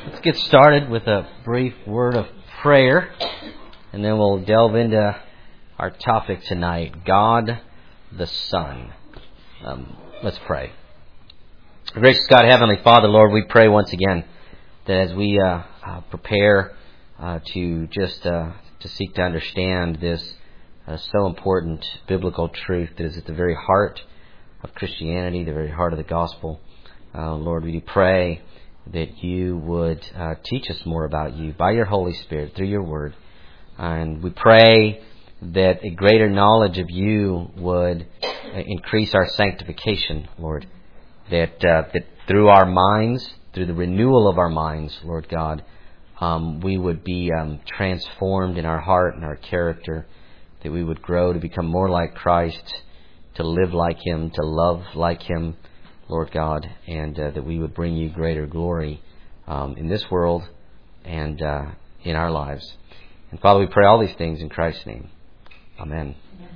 Let's get started with a brief word of prayer, and then we'll delve into our topic tonight, God the Son. Let's pray. Gracious God, Heavenly Father, Lord, we pray once again that as we prepare to seek to understand this so important biblical truth that is at the very heart of Christianity, the very heart of the gospel, Lord, we do pray that you would teach us more about you by your Holy Spirit through your word. And we pray that a greater knowledge of you would increase our sanctification, Lord. That through our minds, through the renewal of our minds, Lord God, we would be transformed in our heart and our character, that we would grow to become more like Christ, to live like Him, to love like Him, Lord God, and that we would bring you greater glory in this world and in our lives. And Father, we pray all these things in Christ's name. Amen.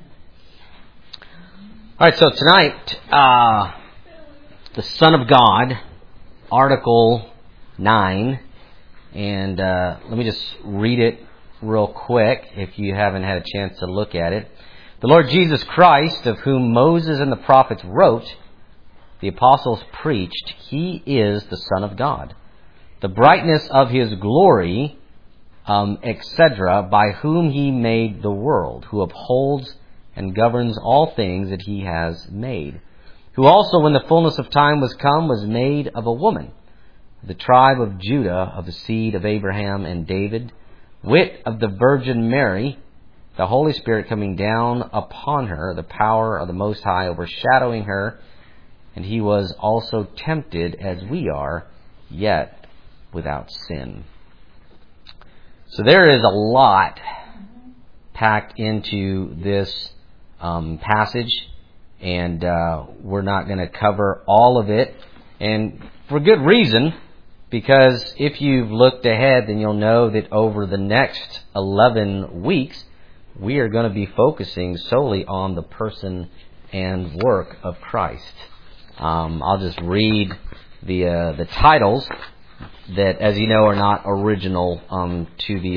All right, so tonight, the Son of God, Article 9, and let me just read it real quick if you haven't had a chance to look at it. The Lord Jesus Christ, of whom Moses and the prophets wrote, the apostles preached, He is the Son of God, the brightness of His glory, etc., by whom He made the world, who upholds and governs all things that He has made, who also, when the fullness of time was come, was made of a woman, the tribe of Judah, of the seed of Abraham and David, wit of the Virgin Mary, the Holy Spirit coming down upon her, the power of the Most High overshadowing her, and He was also tempted as we are, yet without sin. So there is a lot packed into this passage, and we're not going to cover all of it, and for good reason, because if you've looked ahead, then you'll know that over the next 11 weeks, we are going to be focusing solely on the person and work of Christ. I'll just read the titles that, as you know, are not original to the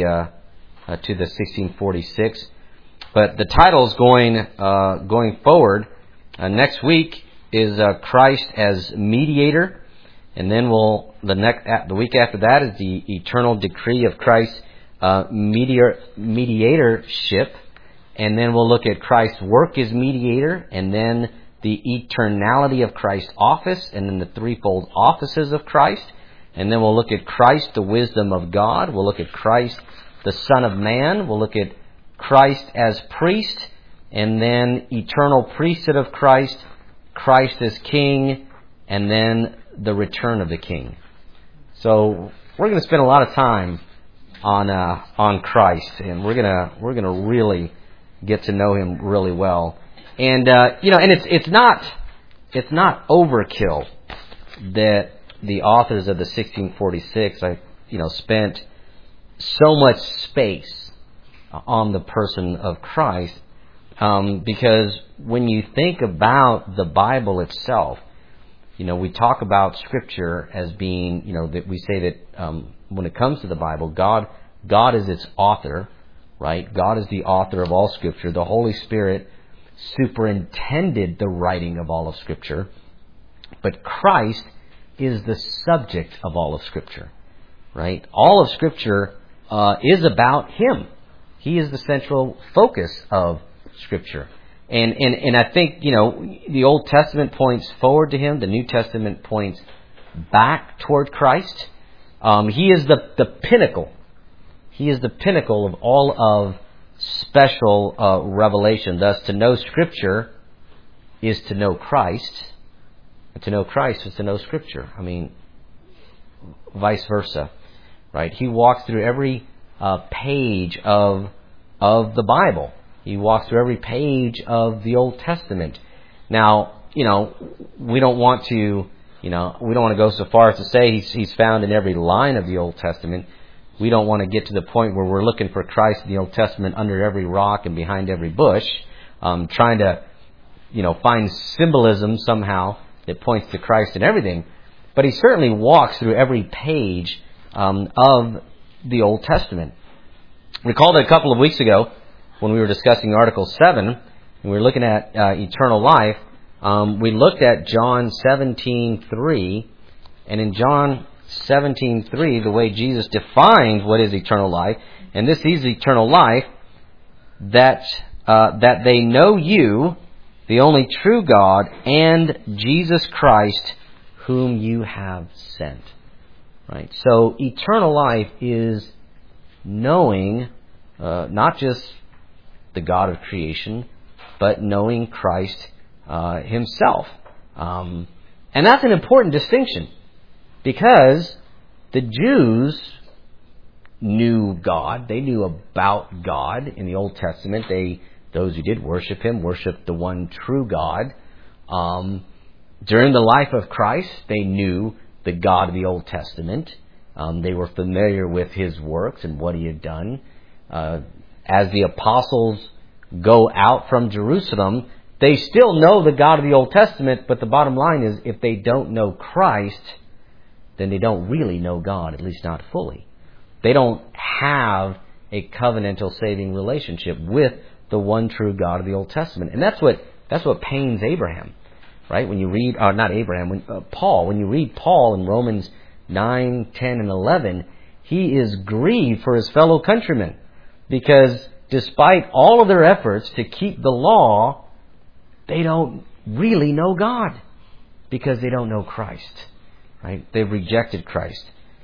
1646. But the titles going forward next week is Christ as mediator, and then the week after that is the eternal decree of Christ's mediatorship, and then we'll look at Christ's work as mediator, and then the eternality of Christ's office, and then the threefold offices of Christ. And then we'll look at Christ, the wisdom of God. We'll look at Christ, the Son of Man. We'll look at Christ as priest, and then eternal priesthood of Christ, Christ as king, and then the return of the king. So we're going to spend a lot of time on Christ, and we're gonna really get to know Him really well. And and it's not overkill that the authors of the 1646 spent so much space on the person of Christ, because when you think about the Bible itself, we talk about Scripture as being, that we say that when it comes to the Bible, God is its author, right? God is the author of all Scripture. The Holy Spirit superintended the writing of all of Scripture, but Christ is the subject of all of Scripture, right? All of Scripture is about Him. He is the central focus of Scripture. And I think, the Old Testament points forward to Him. The New Testament points back toward Christ. He is the pinnacle. He is the pinnacle of all of special revelation. Thus, to know Scripture is to know Christ. And to know Christ is to know Scripture. I mean, vice versa, right? He walks through every page of the Bible. He walks through every page of the Old Testament. Now, we don't want to go so far as to say He's found in every line of the Old Testament. We don't want to get to the point where we're looking for Christ in the Old Testament under every rock and behind every bush, trying to, find symbolism somehow that points to Christ in everything. But He certainly walks through every page of the Old Testament. Recall that a couple of weeks ago when we were discussing Article 7, and we were looking at eternal life, we looked at John 17:3, and in John 17:3, the way Jesus defined what is eternal life, and this is eternal life, that they know you, the only true God, and Jesus Christ, whom you have sent. Right? So eternal life is knowing not just the God of creation, but knowing Christ himself. And that's an important distinction, because the Jews knew God. They knew about God in the Old Testament. Those who did worship him worshiped the one true God. During the life of Christ, they knew the God of the Old Testament. They were familiar with his works and what he had done. As the apostles go out from Jerusalem, they still know the God of the Old Testament, but the bottom line is, if they don't know Christ, then they don't really know God, at least not fully. They don't have a covenantal saving relationship with the one true God of the Old Testament. And that's what pains Abraham, right? When you read, not Abraham, Paul. When you read Paul in Romans 9, 10, and 11, he is grieved for his fellow countrymen, because despite all of their efforts to keep the law, they don't really know God, because they don't know Christ, right? They've rejected Christ.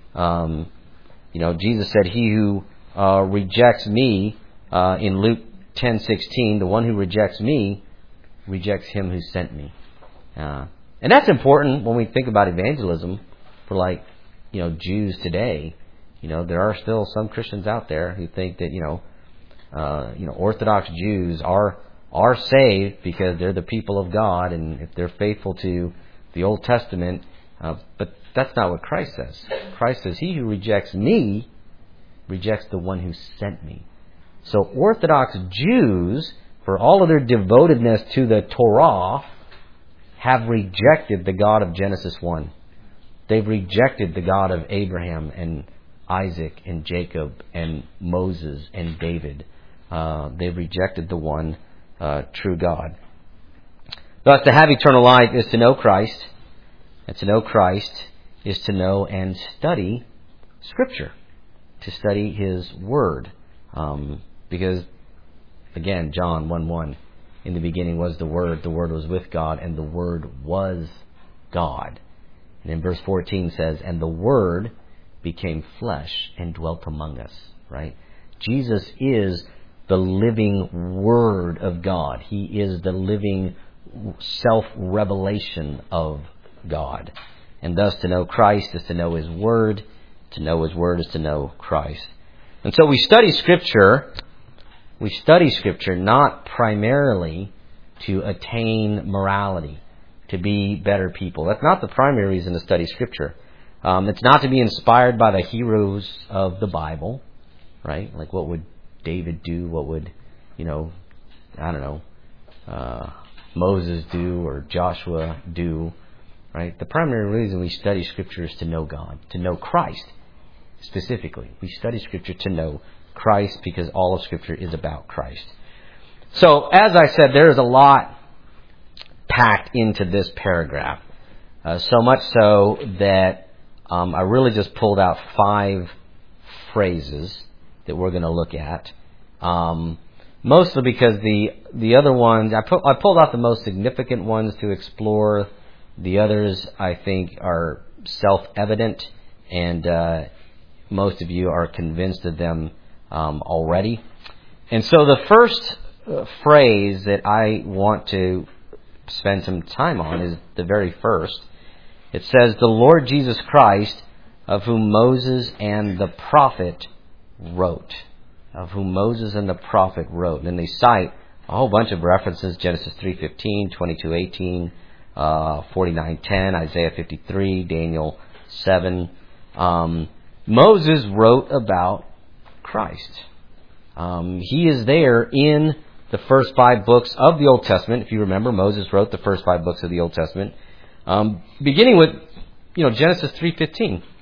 Jesus said, "He who rejects me," in Luke 10:16, the one who rejects me rejects him who sent me. And that's important when we think about evangelism for Jews today. There are still some Christians out there who think that, Orthodox Jews are saved because they're the people of God, and if they're faithful to the Old Testament. But that's not what Christ says. Christ says, "He who rejects me rejects the one who sent me." So Orthodox Jews, for all of their devotedness to the Torah, have rejected the God of Genesis 1. They've rejected the God of Abraham and Isaac and Jacob and Moses and David. They've rejected the one true God. Thus, to have eternal life is to know Christ. And to know Christ is to know and study Scripture, to study His Word. Because, again, John 1:1, in the beginning was the Word was with God, and the Word was God. And in verse 14 says, "And the Word became flesh and dwelt among us." Right? Jesus is the living Word of God. He is the living self-revelation of God. And thus, to know Christ is to know His Word. To know His Word is to know Christ. And so we study Scripture. We study Scripture not primarily to attain morality, to be better people. That's not the primary reason to study Scripture. It's not to be inspired by the heroes of the Bible, right? Like, what would David do? What would, Moses do or Joshua do, right? The primary reason we study Scripture is to know God, to know Christ specifically. We study Scripture to know Christ because all of Scripture is about Christ. So, as I said, there is a lot packed into this paragraph. So much so that I really just pulled out 5 phrases that we're going to look at. Mostly because the other ones, I pulled out the most significant ones to explore. The others, I think, are self-evident, and most of you are convinced of them already. And so the first phrase that I want to spend some time on is the very first. It says, "The Lord Jesus Christ, of whom Moses and the prophet wrote." Of whom Moses and the prophet wrote. And then they cite a whole bunch of references: Genesis 3:15, 22:18, 49:10, Isaiah 53, Daniel 7. Moses wrote about Christ. He is there in the first 5 books of the Old Testament. If you remember, Moses wrote the first 5 books of the Old Testament, beginning with Genesis 3:15.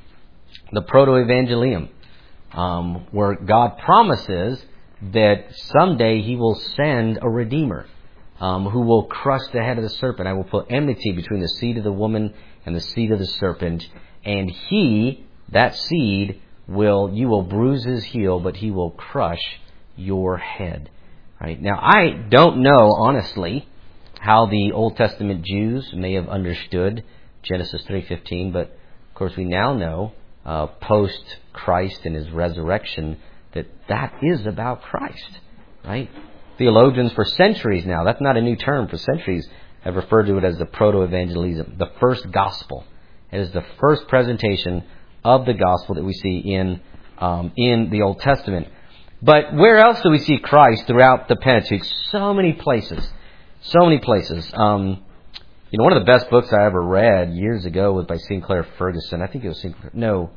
the proto-evangelium, where God promises that someday He will send a Redeemer who will crush the head of the serpent. I will put enmity between the seed of the woman and the seed of the serpent, and he, that seed, you will bruise his heel, but he will crush your head. Right? Now, I don't know, honestly, how the Old Testament Jews may have understood Genesis 3:15, but of course we now know, post-Christ and His resurrection, that is about Christ. Right? Theologians for centuries now, that's not a new term, for centuries have referred to it as the proto-evangelism, the first gospel. It is the first presentation of the gospel that we see in the Old Testament. But where else do we see Christ throughout the Pentateuch? So many places. So many places. One of the best books I ever read years ago was by Sinclair Ferguson. I think it was Sinclair. No.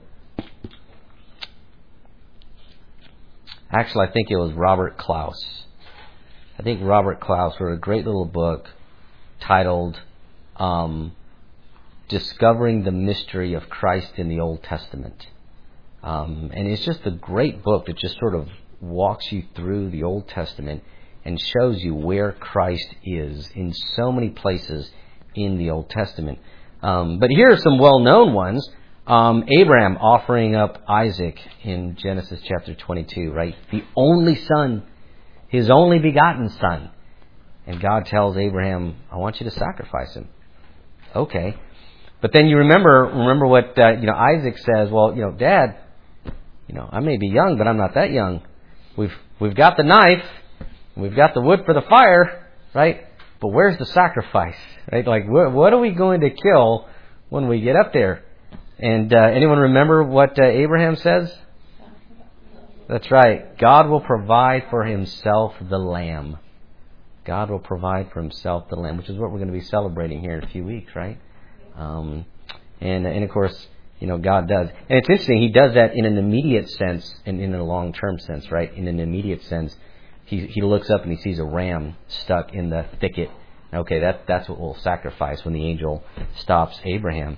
Actually, I think it was Robert Klaus. I think Robert Klaus wrote a great little book titled Discovering the Mystery of Christ in the Old Testament. And it's just a great book that just sort of walks you through the Old Testament and shows you where Christ is in so many places in the Old Testament. But here are some well-known ones. Abraham offering up Isaac in Genesis chapter 22, right? The only son, his only begotten son. And God tells Abraham, I want you to sacrifice him. Okay. But then you remember what Isaac says, well, Dad, I may be young, but I'm not that young. We've got the knife, we've got the wood for the fire, right? But where's the sacrifice, right? Like, what are we going to kill when we get up there? And anyone remember what Abraham says? That's right. God will provide for Himself the lamb. God will provide for Himself the lamb, which is what we're going to be celebrating here in a few weeks, right? And of course, God does. And it's interesting, He does that in an immediate sense and in a long-term sense, right? In an immediate sense, He looks up and He sees a ram stuck in the thicket. Okay, that's what we'll sacrifice when the angel stops Abraham.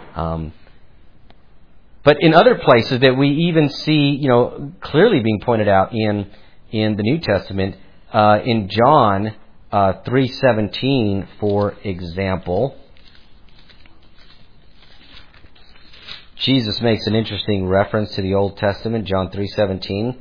But in other places that we even see, clearly being pointed out in the New Testament, in John 3:17, for example, Jesus makes an interesting reference to the Old Testament, John 3:17.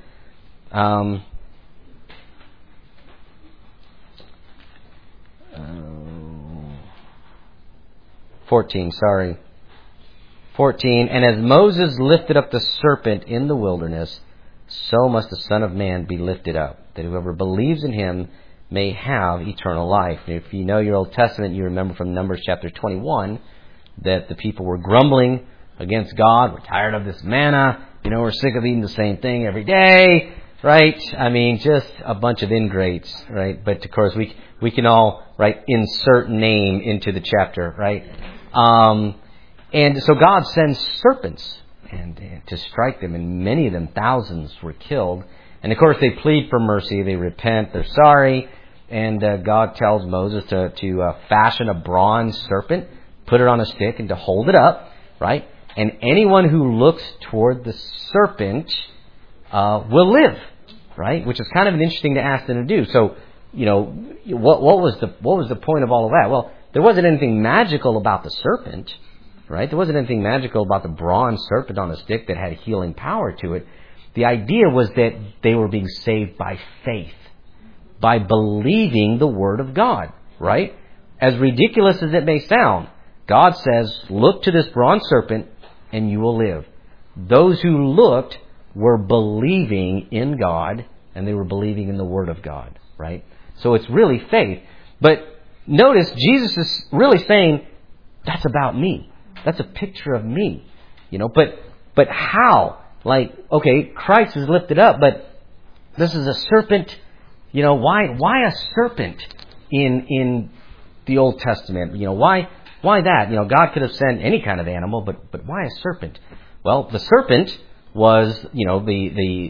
14, and as Moses lifted up the serpent in the wilderness, so must the Son of Man be lifted up, that whoever believes in Him may have eternal life. And if you know your Old Testament, you remember from Numbers chapter 21 that the people were grumbling against God. We're tired of this manna. We're sick of eating the same thing every day, right? I mean, just a bunch of ingrates, right? But of course, we can all, right, insert name into the chapter, right? And so God sends serpents and to strike them, and many of them, thousands, were killed. And of course, they plead for mercy. They repent. They're sorry. And God tells Moses to fashion a bronze serpent, put it on a stick, and to hold it up, right? And anyone who looks toward the serpent will live, right? Which is kind of an interesting to ask them to do. So, what was the point of all of that? Well, there wasn't anything magical about the serpent, right? There wasn't anything magical about the bronze serpent on a stick that had healing power to it. The idea was that they were being saved by faith, by believing the Word of God, right? As ridiculous as it may sound, God says, look to this bronze serpent and you will live. Those who looked were believing in God and they were believing in the Word of God, right? So it's really faith. But notice, Jesus is really saying, that's about me. That's a picture of me. But how? Like, okay, Christ is lifted up, but this is a serpent. Why a serpent in the Old Testament? Why that? God could have sent any kind of animal, but why a serpent? Well, the serpent was, the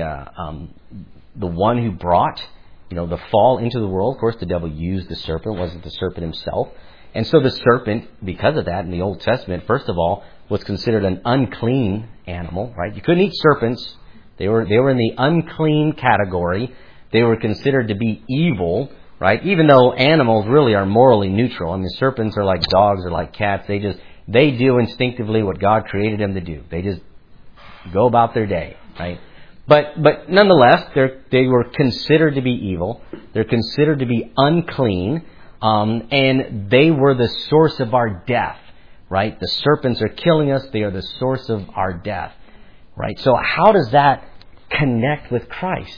one who brought, the fall into the world. Of course, the devil used the serpent. It wasn't the serpent himself. And so the serpent, because of that, in the Old Testament, first of all, was considered an unclean animal, right? You couldn't eat serpents. They were in the unclean category. They were considered to be evil, right? Even though animals really are morally neutral. I mean, serpents are like dogs or like cats. They do instinctively what God created them to do. They just go about their day, right? But nonetheless, they were considered to be evil. They're considered to be unclean, and they were the source of our death, right? The serpents are killing us. They are the source of our death, right? So how does that connect with Christ?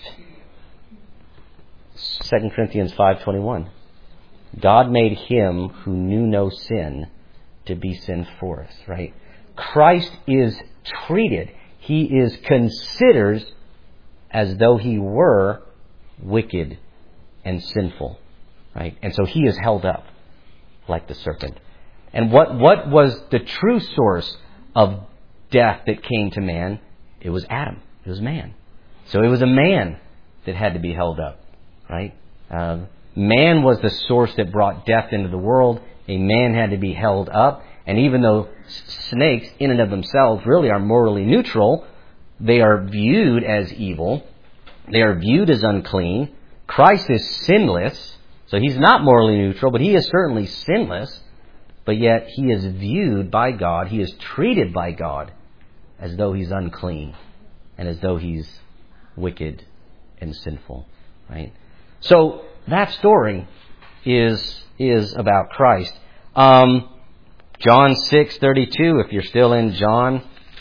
2 Corinthians 5:21. God made him who knew no sin to be sin for us, right? Christ is treated, he is considered as though he were wicked and sinful, right? And so he is held up like the serpent. And what was the true source of death that came to man? It was Adam. It was man. So it was a man that had to be held up, right? Man was the source that brought death into the world. A man had to be held up. And even though snakes in and of themselves really are morally neutral, they are viewed as evil. They are viewed as unclean. Christ is sinless. So he's not morally neutral, but he is certainly sinless. But yet he is viewed by God. He is treated by God as though he's unclean and as though he's wicked and sinful, right? So that story is about Christ. John 6:32, if you're still in John,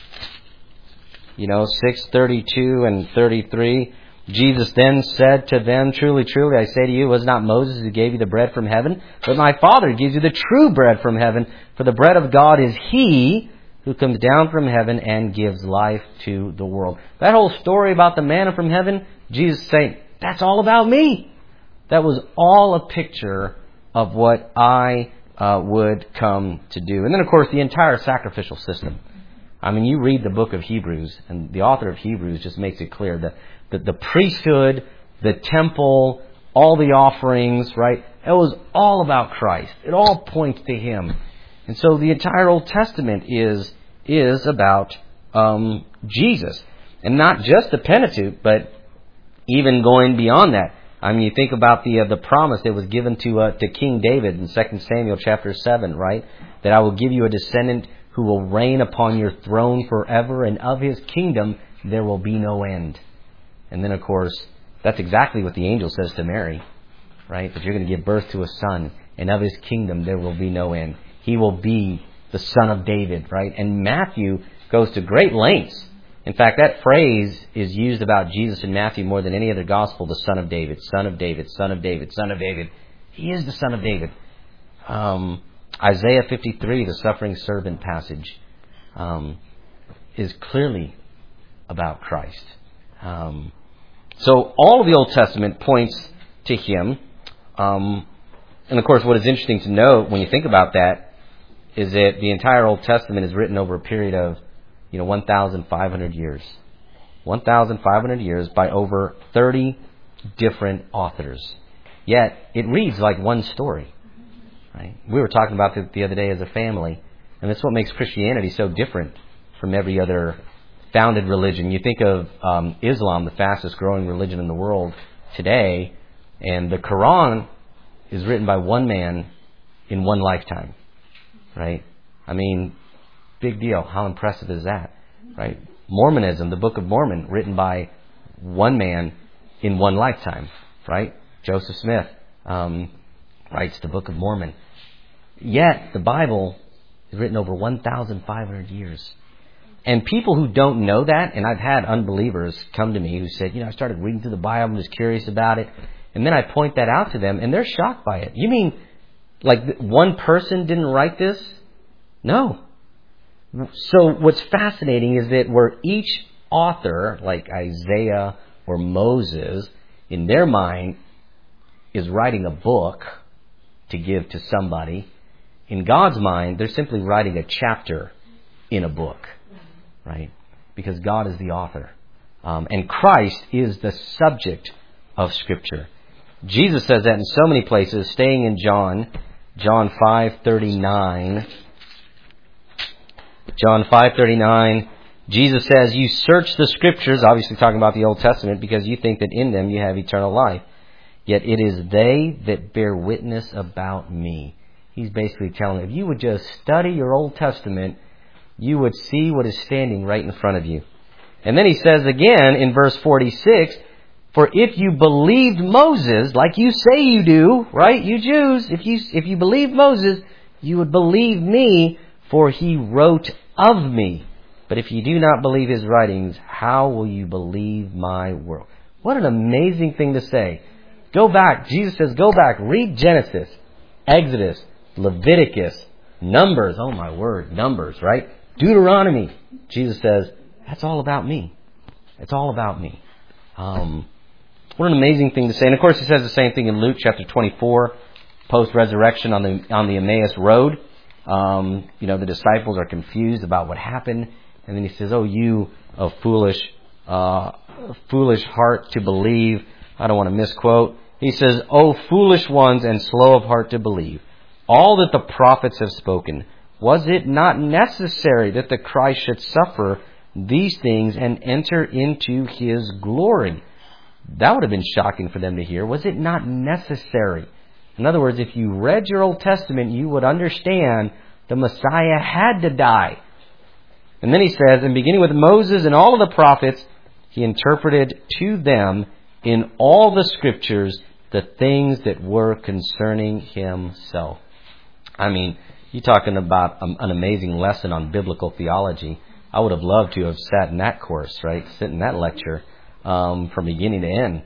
6:32 and 33. Jesus then said to them, "Truly, truly, I say to you, it was not Moses who gave you the bread from heaven, but my Father gives you the true bread from heaven. For the bread of God is he who comes down from heaven and gives life to the world." That whole story about the manna from heaven, Jesus saying, that's all about me. That was all a picture of what I would come to do. And then, of course, the entire sacrificial system. I mean, you read the book of Hebrews, and the author of Hebrews just makes it clear that the priesthood, the temple, all the offerings, right? It was all about Christ. It all points to him. And so the entire Old Testament is about Jesus. And not just the Pentateuch, but even going beyond that. I mean, you think about the promise that was given to King David in 2 Samuel chapter 7, right? That I will give you a descendant who will reign upon your throne forever, and of his kingdom there will be no end. And then, of course, that's exactly what the angel says to Mary, right? That you're going to give birth to a son, and of his kingdom there will be no end. He will be the son of David, right? And Matthew goes to great lengths. In fact, that phrase is used about Jesus in Matthew more than any other gospel, the son of David, son of David, son of David, son of David. He is the son of David. Isaiah 53, the suffering servant passage, is clearly about Christ. So all of the Old Testament points to him. And of course, what is interesting to note when you think about that is that the entire Old Testament is written over a period of 1,500 years. 1,500 years by over 30 different authors. Yet, it reads like one story. Right? We were talking about it the other day as a family, and that's what makes Christianity so different from every other founded religion. You think of Islam, the fastest growing religion in the world today, and the Quran is written by one man in one lifetime. Right? I mean, big deal. How impressive is that? Right? Mormonism, the Book of Mormon, written by one man in one lifetime. Right? Joseph Smith writes the Book of Mormon. Yet, the Bible is written over 1,500 years. And people who don't know that, and I've had unbelievers come to me who said, I started reading through the Bible and was curious about it. And then I point that out to them, and they're shocked by it. You mean, like one person didn't write this? No. So what's fascinating is that where each author, like Isaiah or Moses, in their mind, is writing a book to give to somebody, in God's mind, they're simply writing a chapter in a book, right? Because God is the author. And Christ is the subject of Scripture. Jesus says that in so many places, staying in John 5:39. John 5:39, Jesus says, "You search the Scriptures," obviously talking about the Old Testament, "because you think that in them you have eternal life. Yet it is they that bear witness about me." He's basically telling them, if you would just study your Old Testament, you would see what is standing right in front of you. And then he says again in verse 46, "For if you believed Moses, like you say you do," right? You Jews, if you believed Moses, you would believe me, for he wrote of me. But if you do not believe his writings, how will you believe my word? What an amazing thing to say. Go back. Jesus says, go back. Read Genesis, Exodus, Leviticus, Numbers. Oh my word, Numbers, right? Deuteronomy. Jesus says, that's all about me. It's all about me. What an amazing thing to say. And of course, he says the same thing in Luke chapter 24, post-resurrection on the Emmaus Road. The disciples are confused about what happened. And then he says, "Oh, you of foolish heart to believe." I don't want to misquote. He says, "Oh, foolish ones and slow of heart to believe all that the prophets have spoken. Was it not necessary that the Christ should suffer these things and enter into his glory?" That would have been shocking for them to hear. Was it not necessary? In other words, if you read your Old Testament, you would understand the Messiah had to die. And then he says, and beginning with Moses and all of the prophets, he interpreted to them in all the Scriptures the things that were concerning himself. I mean, you're talking about an amazing lesson on biblical theology. I would have loved to have sat in that course, right? Sit in that lecture from beginning to end.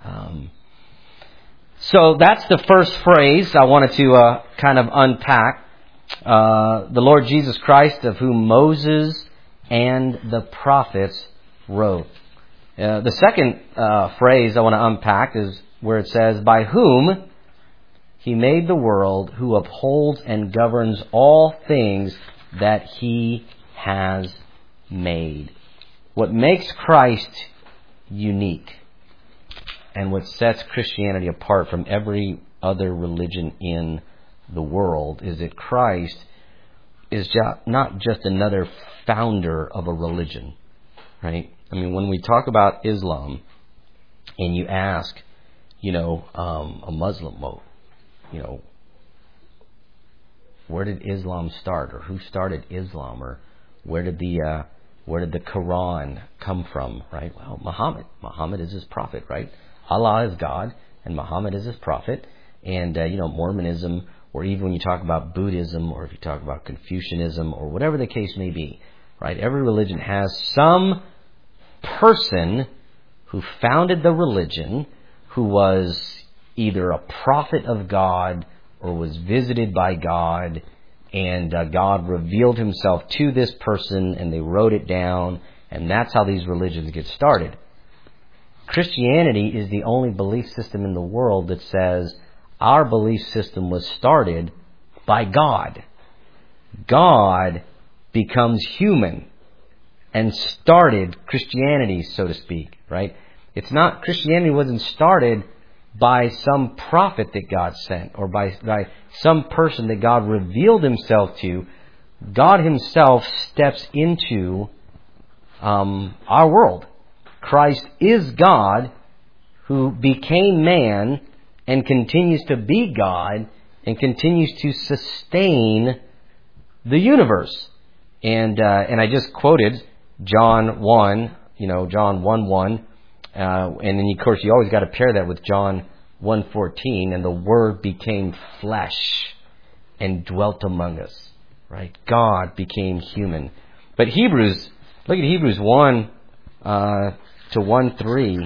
So that's the first phrase I wanted to kind of unpack. The Lord Jesus Christ, of whom Moses and the prophets wrote. The second phrase I want to unpack is where it says, "By whom he made the world, who upholds and governs all things that he has made." What makes Christ unique and what sets Christianity apart from every other religion in the world is that Christ is not just another founder of a religion, right? I mean, when we talk about Islam and you ask, a Muslim, where did Islam start, or who started Islam, or where did the Quran come from, right? Well, Muhammad. Muhammad is his prophet, right? Allah is God, and Muhammad is his prophet. And, Mormonism, or even when you talk about Buddhism, or if you talk about Confucianism, or whatever the case may be, right? Every religion has some person who founded the religion, who was either a prophet of God or was visited by God, and God revealed himself to this person, and they wrote it down, and that's how these religions get started. Christianity is the only belief system in the world that says our belief system was started by God. God becomes human and started Christianity, so to speak, right? Christianity wasn't started by some prophet that God sent, or by some person that God revealed himself to. God himself steps into our world. Christ is God who became man and continues to be God and continues to sustain the universe. And I just quoted John 1, John 1:1. And then, of course, you always got to pair that with John 1:14, and the Word became flesh and dwelt among us, right? God became human. But look at Hebrews 1 to 1:3.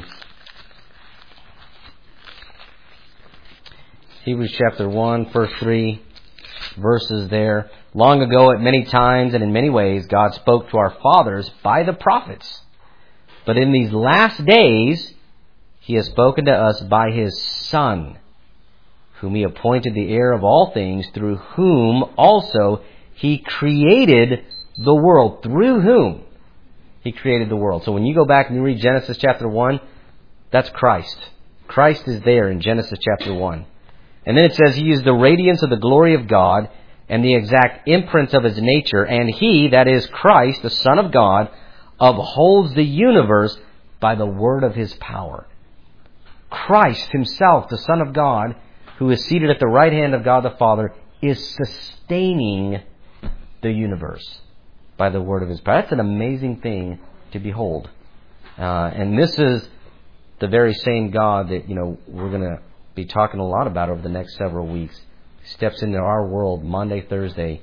Hebrews chapter 1, first 3 verses there. "Long ago, at many times and in many ways, God spoke to our fathers by the prophets. But in these last days, he has spoken to us by his Son, whom he appointed the heir of all things, through whom also he created the world." Through whom he created the world. So when you go back and you read Genesis chapter 1, that's Christ. Christ is there in Genesis chapter 1. And then it says he is the radiance of the glory of God and the exact imprints of His nature, and He, that is Christ, the Son of God, upholds the universe by the word of His power. Christ Himself, the Son of God, who is seated at the right hand of God the Father, is sustaining the universe by the word of His power. That's an amazing thing to behold. And this is the very same God that, we're going to be talking a lot about over the next several weeks. He steps into our world Monday, Thursday,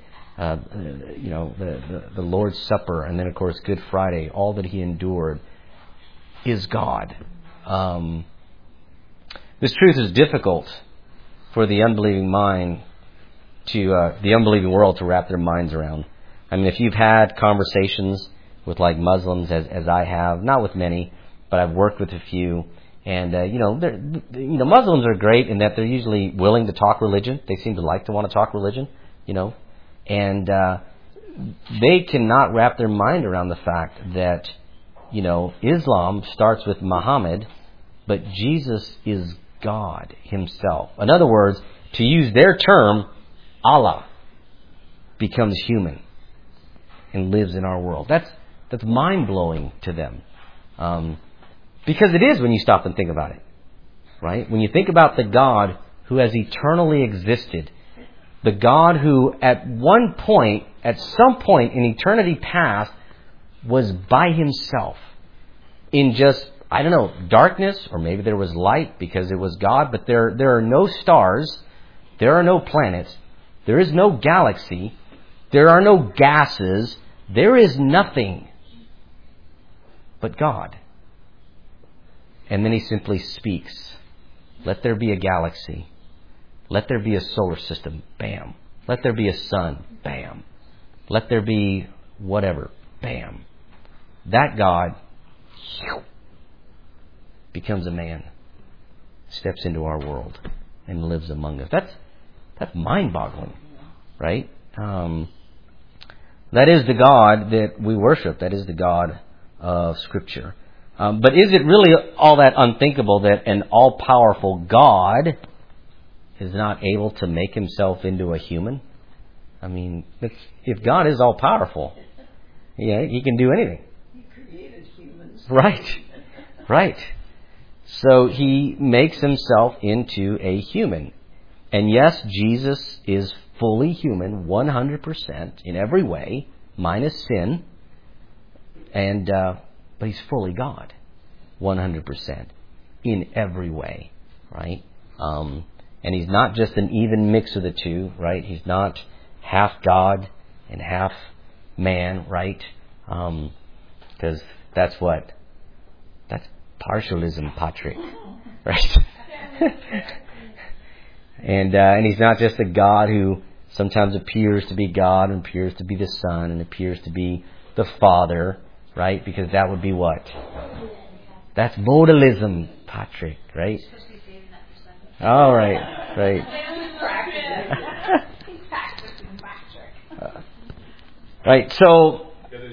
the Lord's Supper, and then, of course, Good Friday. All that He endured is God. This truth is difficult for the unbelieving mind the unbelieving world to wrap their minds around. I mean, if you've had conversations with like Muslims, as I have, not with many, but I've worked with a few, and Muslims are great in that they're usually willing to talk religion. They seem to like to want to talk religion, and they cannot wrap their mind around the fact that Islam starts with Muhammad, but Jesus is God Himself. In other words, to use their term, Allah becomes human and lives in our world. That's mind-blowing to them. Because it is when you stop and think about it. Right? When you think about the God who has eternally existed, the God who at some point in eternity past, was by Himself in just, darkness, or maybe there was light because it was God, but there are no stars, there are no planets, there is no galaxy, there are no gases, there is nothing but God. And then He simply speaks. Let there be a galaxy. Let there be a solar system. Bam. Let there be a sun. Bam. Let there be whatever. Bam. That God becomes a man, steps into our world, and lives among us. That's mind-boggling, right? That is the God that we worship. That is the God of Scripture. But is it really all that unthinkable that an all-powerful God is not able to make Himself into a human? I mean, if God is all-powerful, He can do anything. He created humans. Right. So He makes Himself into a human. And yes, Jesus is fully human, 100% in every way, minus sin. But He's fully God, 100% in every way, right? And He's not just an even mix of the two, right? He's not half God and half man, right? Because that's partialism, Patrick, right? And He's not just a God who sometimes appears to be God and appears to be the Son and appears to be the Father, right? Because that would be what? That's modalism, Patrick, right? All right. Right, so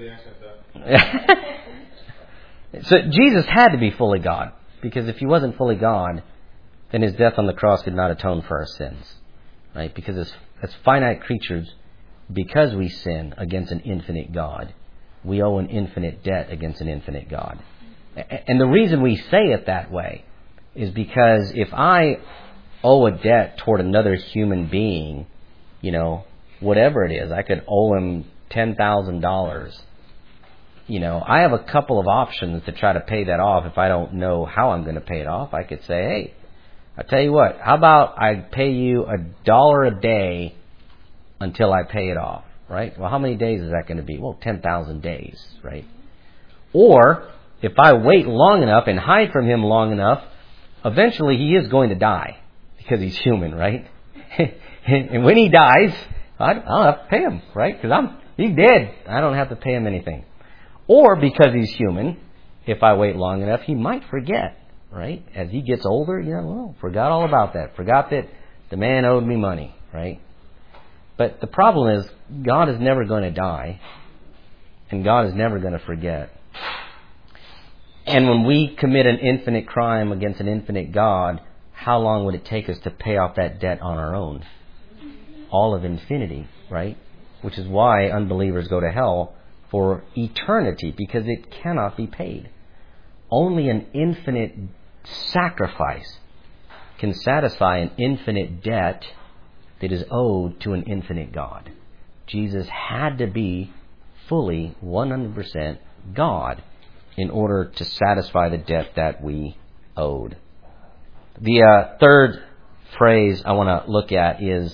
Jesus had to be fully God, because if He wasn't fully God, then His death on the cross could not atone for our sins, right? Because as finite creatures, because we sin against an infinite God, we owe an infinite debt against an infinite God. And the reason we say it that way is because if I owe a debt toward another human being, whatever it is, I could owe him $10,000. I have a couple of options to try to pay that off if I don't know how I'm going to pay it off. I could say, hey, I'll tell you what, how about I pay you $1 a day until I pay it off, right? Well, how many days is that going to be? Well, 10,000 days, right? Or if I wait long enough and hide from him long enough, eventually he is going to die because he's human, right? And when he dies, I don't have to pay him, right? Because he's dead. I don't have to pay him anything. Or because he's human, if I wait long enough, he might forget, right? As he gets older, forgot all about that. Forgot that the man owed me money, right? But the problem is, God is never going to die, and God is never going to forget. And when we commit an infinite crime against an infinite God, how long would it take us to pay off that debt on our own? All of infinity. right? Which is why unbelievers go to hell for eternity, because it cannot be paid. Only an infinite sacrifice can satisfy an infinite debt that is owed to an infinite God. Jesus had to be fully 100% God in order to satisfy the debt that we owed. The third phrase I want to look at is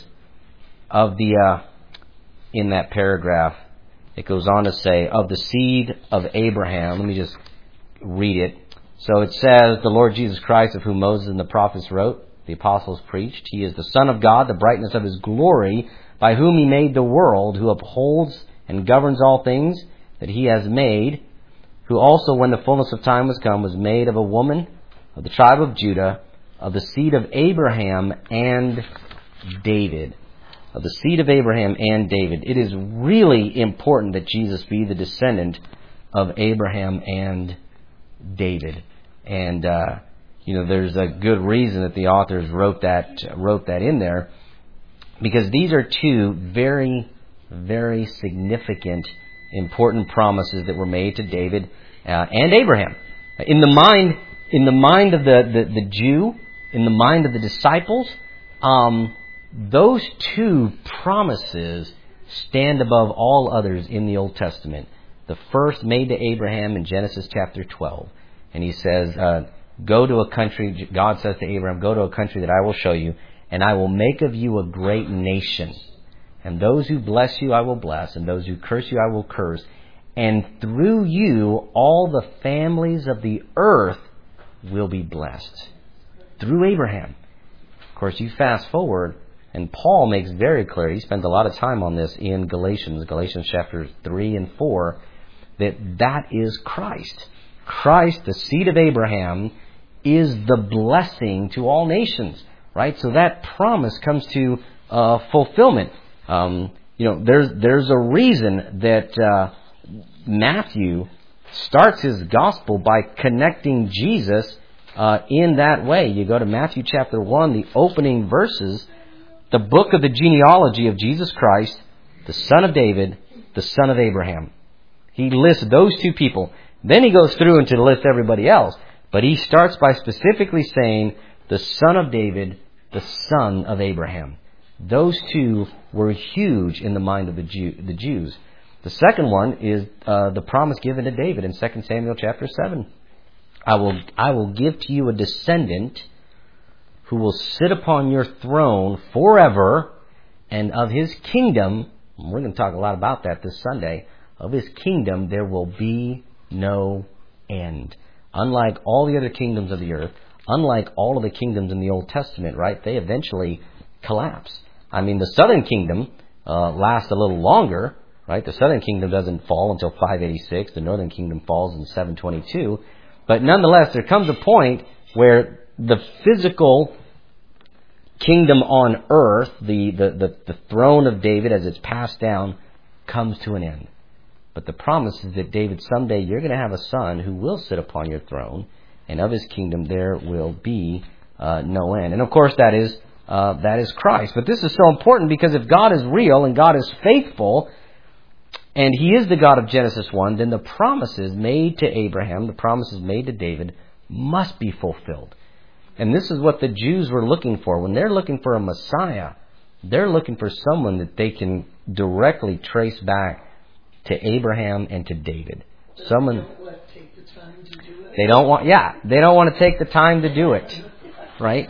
in that paragraph, it goes on to say, of the seed of Abraham. Let me just read it. So it says, the Lord Jesus Christ, of whom Moses and the prophets wrote, the apostles preached. He is the Son of God, the brightness of His glory, by whom He made the world, who upholds and governs all things that He has made, who also, when the fullness of time was come, was made of a woman of the tribe of Judah, of the seed of Abraham and David. Of the seed of Abraham and David. It is really important that Jesus be the descendant of Abraham and David. And, there's a good reason that the authors wrote that in there, because these are two very, very significant, important promises that were made to David and Abraham. In the mind of the Jew, in the mind of the disciples, those two promises stand above all others in the Old Testament. The first made to Abraham in Genesis chapter 12. And he says, go to a country, God says to Abraham, go to a country that I will show you, and I will make of you a great nation. And those who bless you I will bless, and those who curse you I will curse. And through you all the families of the earth will be blessed. Through Abraham. Of course, you fast forward, and Paul makes very clear, he spends a lot of time on this in Galatians chapters 3 and 4, that is Christ. Christ, the seed of Abraham, is the blessing to all nations, right? So that promise comes to fulfillment. There's a reason that Matthew starts his gospel by connecting Jesus in that way. You go to Matthew chapter 1, the opening verses, the book of the genealogy of Jesus Christ, the son of David, the son of Abraham. He lists those two people. Then he goes through and to list everybody else. But he starts by specifically saying the son of David, the son of Abraham. Those two were huge in the mind of the Jews. The second one is the promise given to David in 2 Samuel chapter 7. I will give to you a descendant who will sit upon your throne forever, and of his kingdom, we're going to talk a lot about that this Sunday, of his kingdom there will be no end. Unlike all the other kingdoms of the earth, unlike all of the kingdoms in the Old Testament, right, they eventually collapse. I mean, the southern kingdom lasts a little longer, right? The southern kingdom doesn't fall until 586. The northern kingdom falls in 722. But nonetheless, there comes a point where the physical kingdom on earth, the throne of David as it's passed down, comes to an end. But the promise is that David, someday you're going to have a son who will sit upon your throne, and of his kingdom there will be no end. And of course that is Christ. But this is so important because if God is real and God is faithful, and He is the God of Genesis 1, then the promises made to Abraham, the promises made to David, must be fulfilled. And this is what the Jews were looking for. When they're looking for a Messiah, they're looking for someone that they can directly trace back to Abraham and to David. Someone they don't want to take the time to do it. Right?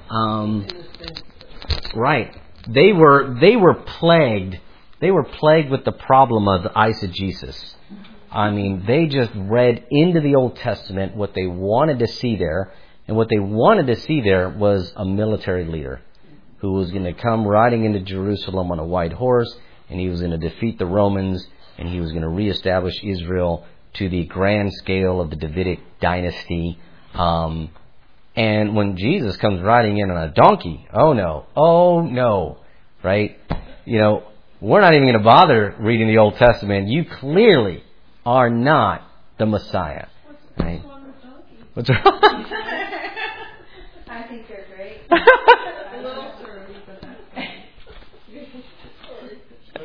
Right. They were plagued. They were plagued with the problem of eisegesis. I mean, they just read into the Old Testament what they wanted to see there. And what they wanted to see there was a military leader who was going to come riding into Jerusalem on a white horse, and he was going to defeat the Romans, and he was going to reestablish Israel to the grand scale of the Davidic dynasty. And when Jesus comes riding in on a donkey, oh no, right? We're not even going to bother reading the Old Testament. You clearly are not the Messiah. Right? What's wrong? I think they're great.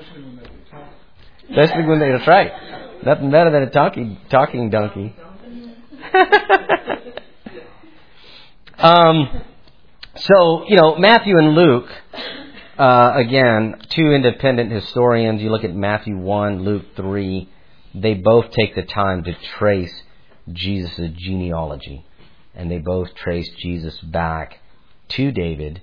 Especially when that's right. Nothing better than a talking donkey. So, Matthew and Luke, again, two independent historians. You look at Matthew 1, Luke 3, they both take the time to trace Jesus' genealogy. And they both trace Jesus back to David,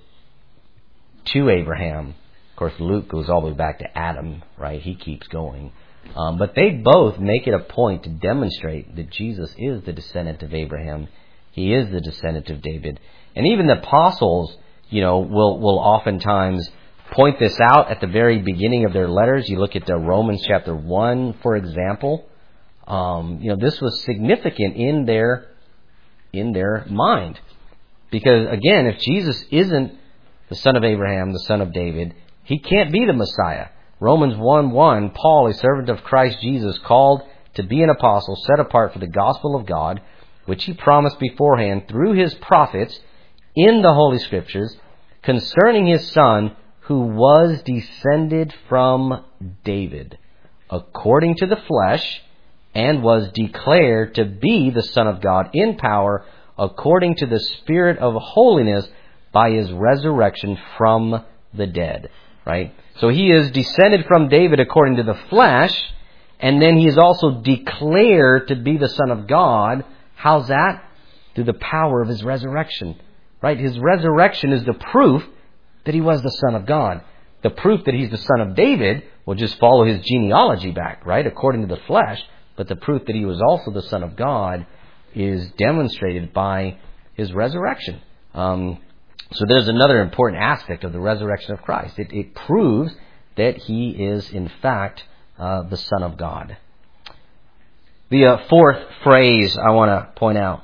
to Abraham. Of course, Luke goes all the way back to Adam, right? He keeps going. But they both make it a point to demonstrate that Jesus is the descendant of Abraham. He is the descendant of David. And even the apostles, will oftentimes point this out at the very beginning of their letters. You look at Romans chapter 1, for example. This was significant in their mind. Because, again, if Jesus isn't the son of Abraham, the son of David, he can't be the Messiah. Romans 1:1, Paul, a servant of Christ Jesus, called to be an apostle, set apart for the gospel of God, which he promised beforehand through his prophets in the Holy Scriptures, concerning his Son, who was descended from David, according to the flesh, and was declared to be the Son of God in power, according to the Spirit of holiness, by his resurrection from the dead. Right? So he is descended from David according to the flesh, and then he is also declared to be the Son of God. How's that? Through the power of his resurrection. Right? His resurrection is the proof that he was the Son of God. The proof that he's the son of David will just follow his genealogy back, right, according to the flesh. But the proof that he was also the Son of God is demonstrated by his resurrection. So there's another important aspect of the resurrection of Christ. It proves that he is, in fact, the Son of God. The fourth phrase I want to point out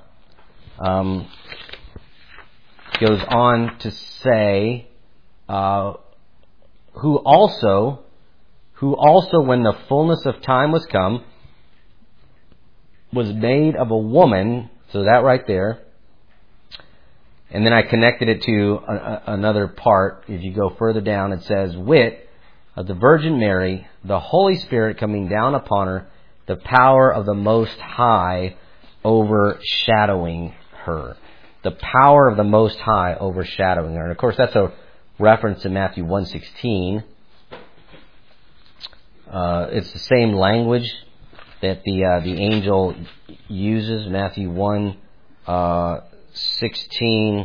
goes on to say, who also, when the fullness of time was come, was made of a woman. So that right there. And then I connected it to another part. If you go further down, it says, wit of the Virgin Mary, the Holy Spirit coming down upon her, the power of the Most High overshadowing her. The power of the Most High overshadowing her. And of course, that's a reference to Matthew 1:16. It's the same language that the angel uses. Matthew 1:16.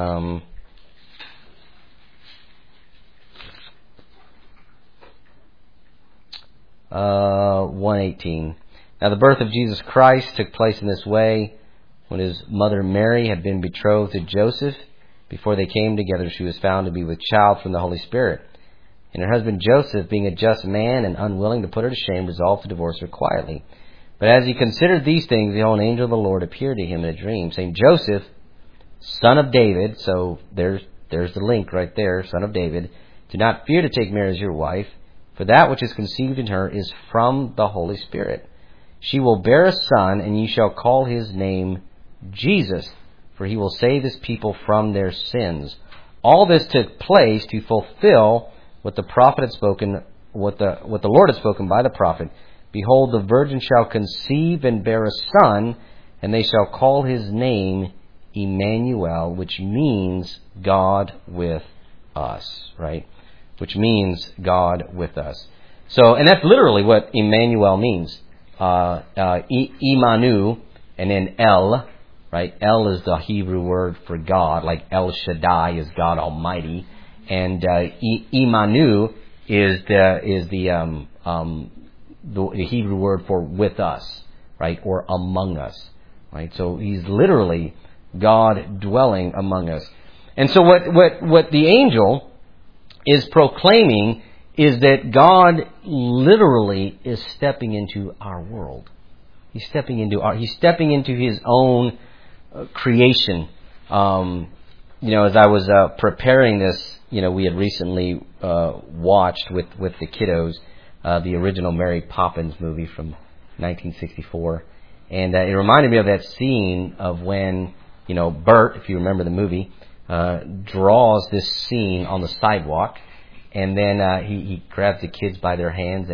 1:18. Now the birth of Jesus Christ took place in this way. When his mother Mary had been betrothed to Joseph, before they came together, she was found to be with child from the Holy Spirit. And her husband Joseph, being a just man and unwilling to put her to shame, resolved to divorce her quietly. But as he considered these things, behold, an angel of the Lord appeared to him in a dream, saying, Joseph, son of David, so there's the link right there, son of David, do not fear to take Mary as your wife, for that which is conceived in her is from the Holy Spirit. She will bear a son, and ye shall call his name Jesus, for he will save his people from their sins. All this took place to fulfill what the prophet had spoken, what the Lord had spoken by the prophet. Behold, the virgin shall conceive and bear a son, and they shall call his name Emmanuel, which means God with us, right? Which means God with us. So, and that's literally what Emmanuel means. Imanu, and then El, right? El is the Hebrew word for God, like El Shaddai is God Almighty, and Imanu is the Hebrew word for with us, right, or among us, right? So he's literally God dwelling among us. And so what the angel is proclaiming is that God literally is stepping into our world. He's stepping into his own creation. As I was preparing this, we had recently watched with the kiddos the original Mary Poppins movie from 1964, and it reminded me of that scene of when Bert, if you remember the movie, draws this scene on the sidewalk, and then he grabs the kids by their hands and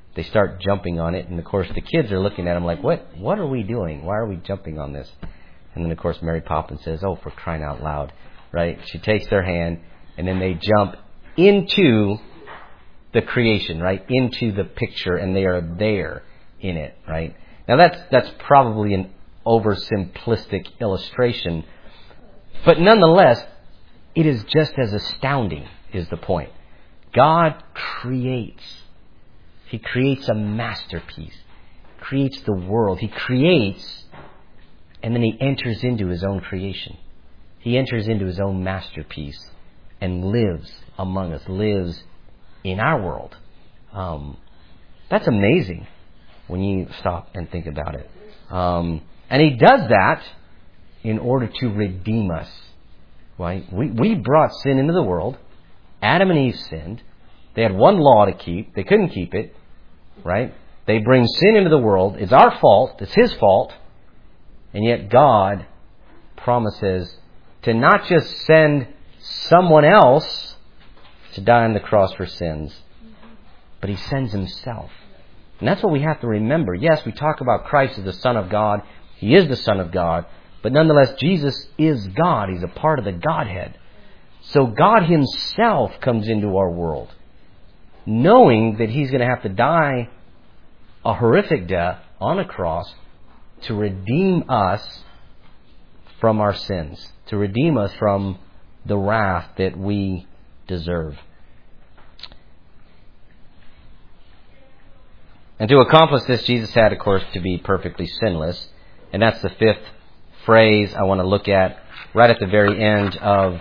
they start jumping on it. And, of course, the kids are looking at them like, what are we doing? Why are we jumping on this? And then, of course, Mary Poppins says, oh, for crying out loud, right? She takes their hand, and then they jump into the creation, right? Into the picture, and they are there in it, right? Now, that's probably an oversimplistic illustration, but nonetheless, it is just as astounding, is the point. God creates. He creates a masterpiece. Creates the world. He creates, and then He enters into His own creation. He enters into His own masterpiece and lives among us, lives in our world. That's amazing when you stop and think about it. And He does that in order to redeem us. Right? We brought sin into the world. Adam and Eve sinned. They had one law to keep. They couldn't keep it. Right? They bring sin into the world. It's our fault. It's His fault. And yet God promises to not just send someone else to die on the cross for sins, but He sends Himself. And that's what we have to remember. Yes, we talk about Christ as the Son of God. He is the Son of God. But nonetheless, Jesus is God. He's a part of the Godhead. So God Himself comes into our world, knowing that He's going to have to die a horrific death on a cross to redeem us from our sins, to redeem us from the wrath that we deserve. And to accomplish this, Jesus had, of course, to be perfectly sinless. And that's the fifth phrase I want to look at right at the very end of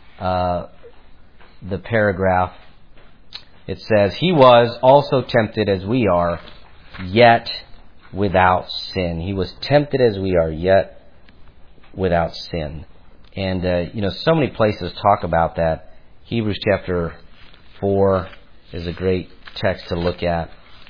the paragraph. It says, He was also tempted as we are, yet without sin. He was tempted as we are, yet without sin. And, so many places talk about that. Hebrews chapter 4 is a great text to look at.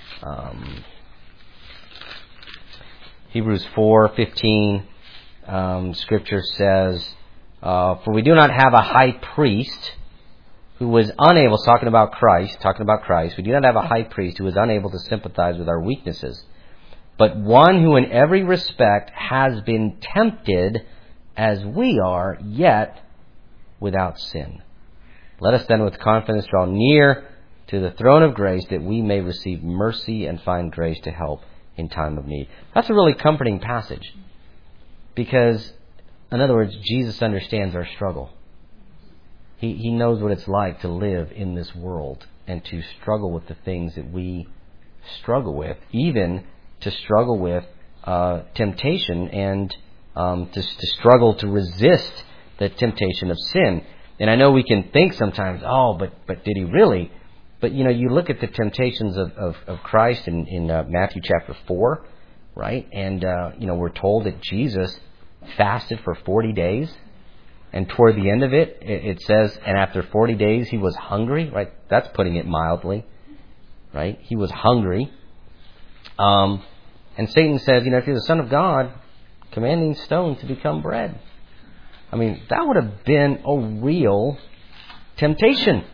Hebrews 4:15, Scripture says, for we do not have a high priest who was unable, talking about Christ, we do not have a high priest who was unable to sympathize with our weaknesses, but one who in every respect has been tempted as we are, yet without sin. Let us then with confidence draw near to the throne of grace that we may receive mercy and find grace to help in time of need. That's a really comforting passage because, in other words, Jesus understands our struggle. He knows what it's like to live in this world and to struggle with the things that we struggle with, even to struggle with temptation and to struggle to resist the temptation of sin. And I know we can think sometimes, oh, but did He really? But, you look at the temptations of Christ in Matthew chapter 4, right? And, we're told that Jesus fasted for 40 days. And toward the end of it, it says, and after 40 days, He was hungry, right? That's putting it mildly, right? He was hungry. And Satan says, if you're the Son of God, commanding stones to become bread. I mean, that would have been a real temptation.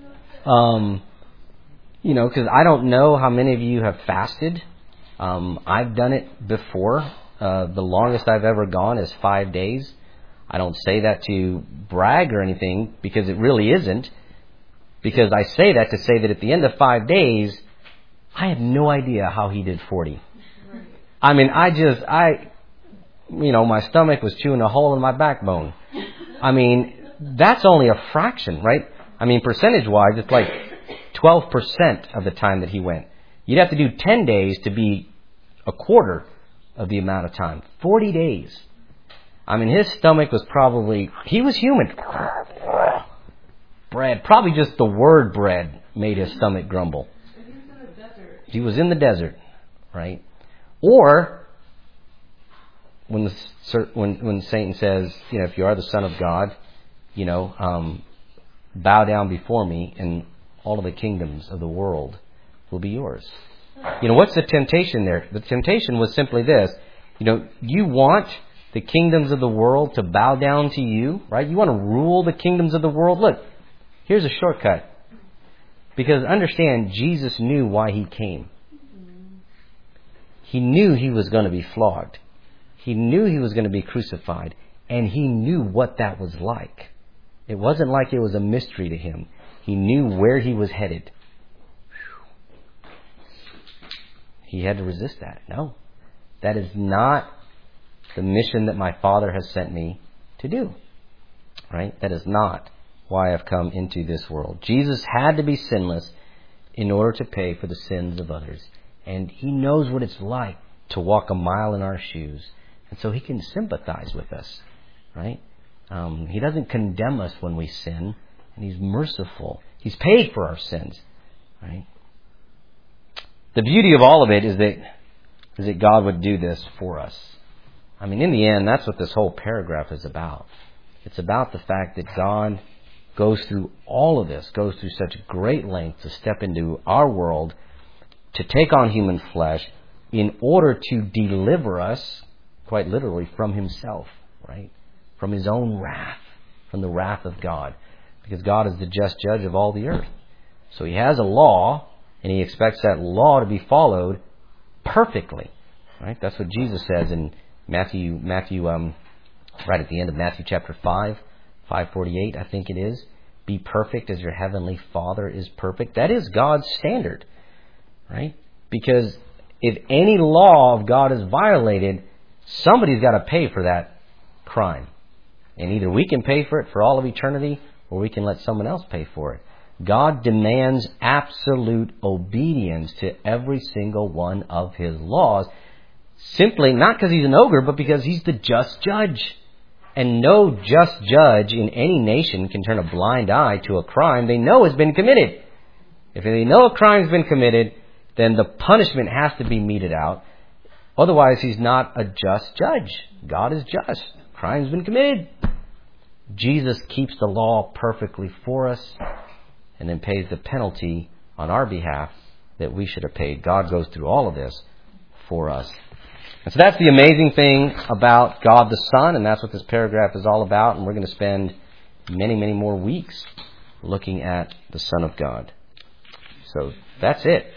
Because I don't know how many of you have fasted. I've done it before. The longest I've ever gone is 5 days. I don't say that to brag or anything because it really isn't. Because I say that to say that at the end of 5 days, I have no idea how He did 40. I mean, my stomach was chewing a hole in my backbone. I mean, that's only a fraction, right? I mean, percentage-wise, it's like 12% of the time that He went. You'd have to do 10 days to be a quarter of the amount of time. 40 days. I mean, His stomach was He was human. Bread. Probably just the word bread made His stomach grumble. He was in the desert, right? Or, when Satan says, if you are the Son of God, bow down before me and all of the kingdoms of the world will be yours. What's the temptation there? The temptation was simply this. You want the kingdoms of the world to bow down to you, right? You want to rule the kingdoms of the world? Look, here's a shortcut. Because understand, Jesus knew why He came. He knew he was going to be flogged. He knew he was going to be crucified. And he knew what that was like. It wasn't like it was a mystery to him. He knew where he was headed. He had to resist that. No, that is not the mission that my Father has sent me to do. Right? That is not why I've come into this world. Jesus had to be sinless in order to pay for the sins of others. And he knows what it's like to walk a mile in our shoes. And so he can sympathize with us. Right? He doesn't condemn us when we sin. And he's merciful. He's paid for our sins. Right? The beauty of all of it is that God would do this for us. I mean, in the end, that's what this whole paragraph is about. It's about the fact that God goes through all of this, goes through such great lengths to step into our world, to take on human flesh, in order to deliver us, quite literally, from himself, right? From his own wrath, from the wrath of God. Because God is the just judge of all the earth. So he has a law, and he expects that law to be followed perfectly. Right? That's what Jesus says in Matthew, right at the end of Matthew chapter 5, 5:48, I think it is. Be perfect as your heavenly Father is perfect. That is God's standard. Right? Because if any law of God is violated, somebody's got to pay for that crime. And either we can pay for it for all of eternity, or we can let someone else pay for it. God demands absolute obedience to every single one of his laws, simply not because he's an ogre, but because he's the just judge. And no just judge in any nation can turn a blind eye to a crime they know has been committed. If they know a crime has been committed, then the punishment has to be meted out. Otherwise, he's not a just judge. God is just. Crime's been committed. Jesus keeps the law perfectly for us and then pays the penalty on our behalf that we should have paid. God goes through all of this for us. And so that's the amazing thing about God the Son, and that's what this paragraph is all about. And we're going to spend many, many more weeks looking at the Son of God. So that's it.